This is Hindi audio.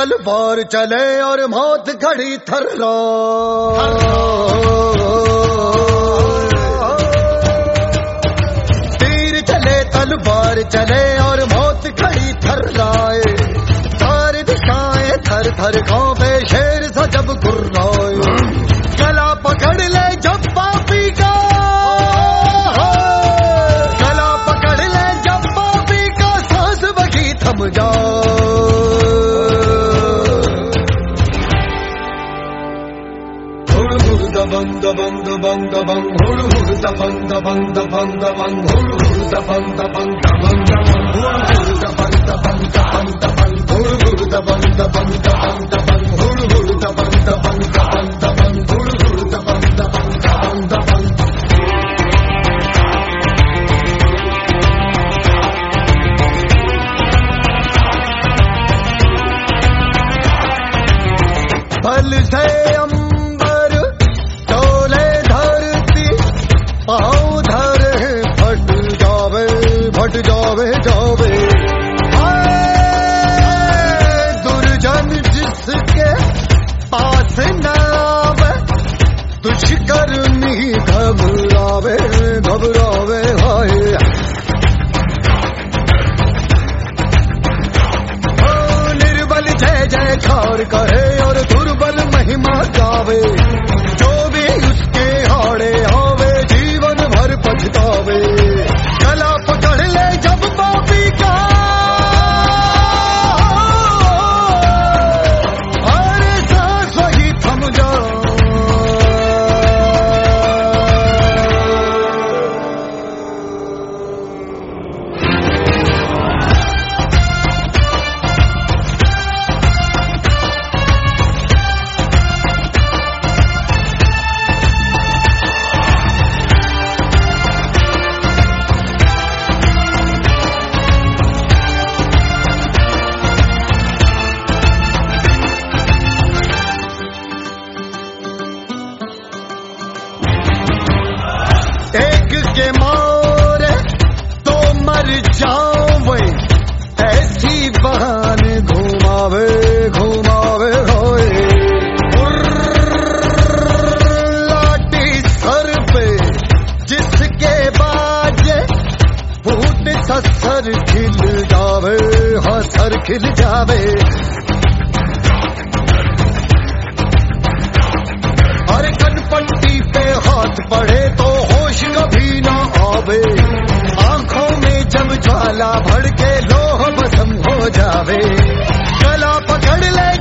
तलवार चले और मौत खड़ी थर्रा। तीर चले तलवार चले और मौत खड़ी थर्राए। चार दिशाएं थर थर कांपे शेर सा जब गुर्राए। गला पकड़ ले जब पापी का, गला पकड़ ले जब पापी का, सांस वही थम जाए। Bang da bang da bang da bang, huru huru da bang da bang da bang da bang, huru huru da bang da bang da bang da bang, huru huru da bang da bang da bang da bang, huru huru da bang da bang da bang da bang, huru huru da bang da bang da bang da bang, huru huru da bang da bang da bang da bang। बल से अंबर डोले धरती, पाँव धरे फट जावे जावे। दुर्जन जिसके पास न आवे, दुष्कर्मी घबरावे हाय। निर्बल जय जयकार करे और दुर्बल महिमा गावे। जो भी उसके हाड़े आवे जीवन भर पछतावे। गला पकड़ ले जब पापी का, और सांस वही थम जाए। एक के मारे तो मर जावे, ऐसी बहाने घुमावे होए। लाठी सर पे जिसके बाजे, फूट सा सर खिल जावे, हाँ सर खिल जावे। और कनपट्टी पे हाथ पड़े तो होश कभी ना आवे। आंखों में जब ज्वाला भड़के लोह भस्म हो जावे। गला पकड़ ले